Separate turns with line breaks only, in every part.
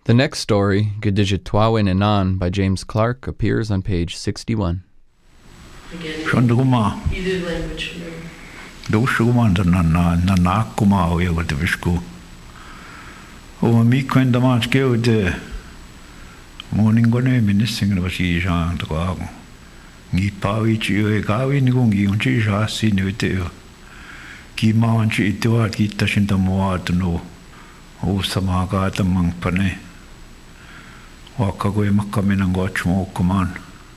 The next story, Gedijit Twawin Anan by James Clark, appears on page 61.
Shanduguma.
Either language.
Doshuguma na nakuma o yego de visku. O mi kwenda matske o de morning gone minissing no si jan to go. Ni pawi chi o gawi ni gongi un chi ja si ni te. Ki ma an chi to at ki tashin to mo at no. O samaga ta mang pane. Wa ka go makamena go chmo kuman.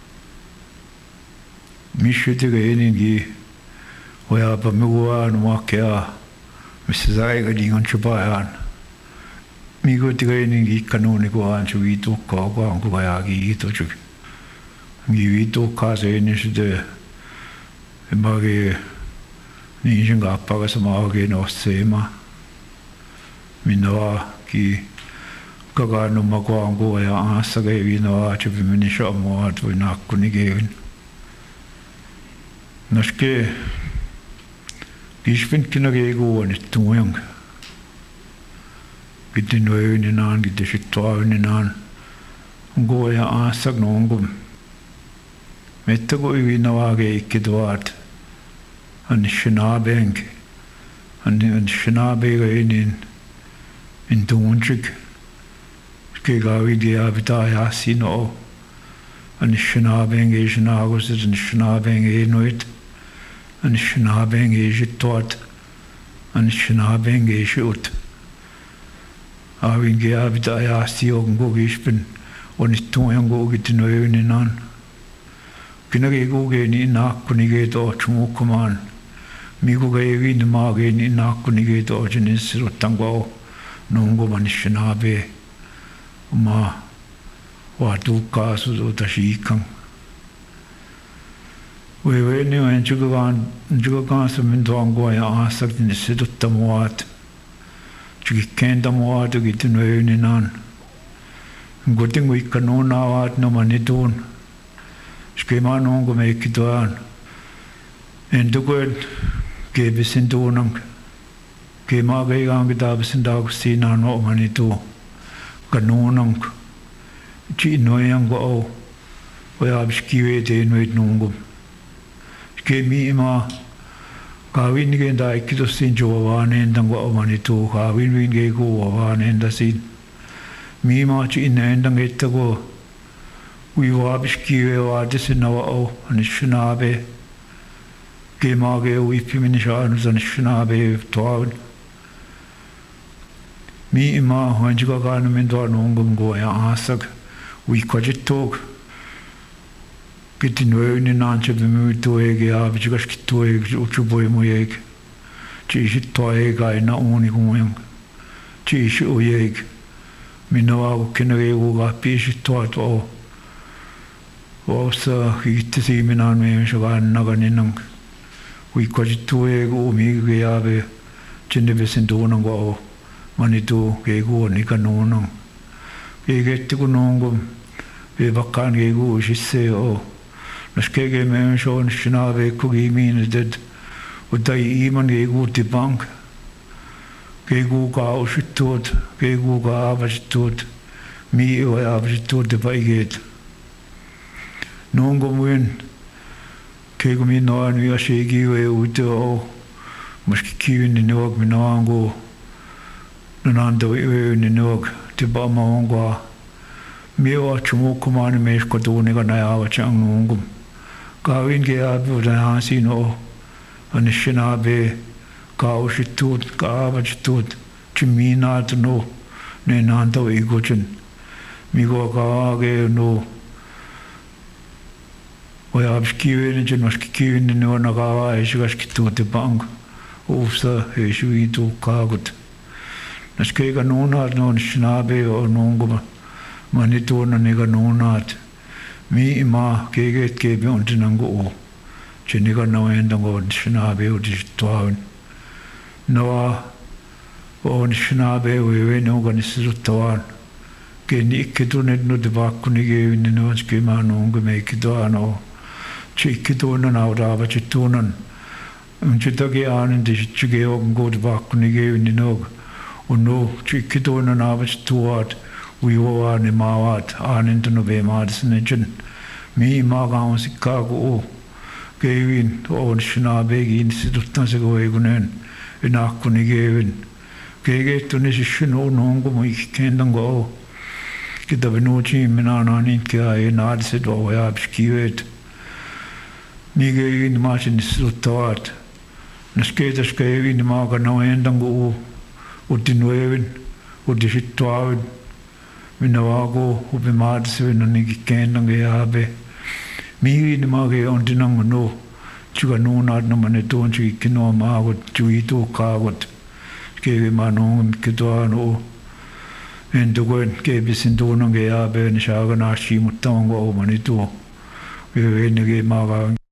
Mishutiga eningi oya pa miwa no kea misizai ga dingan chubayan migo tiga eningi kanoni ko an chuito ko ko an ko ya gi to chu gi to ka se ni shide emage ni jinga pa ga sama ge no sema minwa ki kaga no ma ko an ko ya asa ge wi no a chu bi mini sho mo at na kunige Naske ich bin kinder gego und tuang bitte neu in an die Situationen in an go ja asag nongum mette go wie nawage ikkedwart an schnabenk an schnabe in tunchik gegawi die abita ja sino an schnabenk is nagos an schnabenk noit an schnabeng is tot an schnabeng is ut awin gehabt ja sie irgendwo ich bin und ich tue irgendwo git neuen an kinage go gehen in nach kunige dort schmu kommen mi go gehen in magen in nach kunige dort in ist tango nongo man schnabe ma wa du kasu do tashikan we ni en jugagan some dongo ya asak ni sidu tamuat jugi kenda muat git no ni nan goting we kanona wat no manitun skema no go me kitan en dugod ge bisindunang ge ma ge gang da bisindag sina no manitu kanonang chi no yang go we abskiwe de no nungum ke mi ma kawin ge da ikito sin jo wa ne ndang wa mani to kawin win ge go wa ne nda sin mi ma chi ne ndang ge to go wi wa biski we wa de sin wa o an shnabe ke ma ge wi pi min sha an zan shnabe to mi ma han ji ga no men do no ngum go ya asak wi ko ji to Bitte nur in den Anschub bemüht, aber ich weiß nicht, ich boy moyeg. Ich toy gai na unigum. Ich oyeg. Mino kenere uga pish tot o. Osa hit si minan me shogan naganinang. We kojitoe go mi geabe. Chinde besendonang go. Manitu gego nikanonang. Gegettigu nongum. Be bakkan gego shisse o. Naskege men schon schnabe kugi min ded und da iman gegu die bank gegu ga austot gegu ga austot mi o austot dabei geht nun gomwen gegu mi no an wir shegi we uto muski kiwin ni nog mi no ango nando we ni nog te ba mongo mi o chumo kumane mes ko do ne ga na ya chang nungum Gawin ge abu da hasino an shinabe kaushtut kaavchtut chimina no ne nanto igochin migo ga ge no oya abskiwen jen maskiwen no na ga ishgashkitu de bank ufsa eshuitu kagut naske ga nona no shinabe o nonguma manito na ne ga nonat mi ma geget gebe und nango o cheniga no endango shnabe o ditwaun no o shnabe we no ganisiru tawan geni ikketunet no de bakkunige in no skema no ngeme kidano chikituna na ava chitunan unchitage anen de chige o god bakkunige in no o no chikituna na ava tuat uiwa ne mawat anen to no be madisne chen mi maga Chicago Kevin on Schnabeg Institut se go egunen en akkuni gevin kege to ne shino nongo mo ikendang go kita benuchi menana nin kia e nad se do ya bskivet mi gevin machin institut nasketa skevin maga no endang go utinwevin udishitwavin minawago ubimad se no ni ikendang ya be mi ni mage on dinang no chuga no na na mane ton chi kino ma go chui to ka go ke ma no ke to no en do go ke bisin do no ge ya be ni sha ga na shi mu tong go mane to ge ne ge ma ga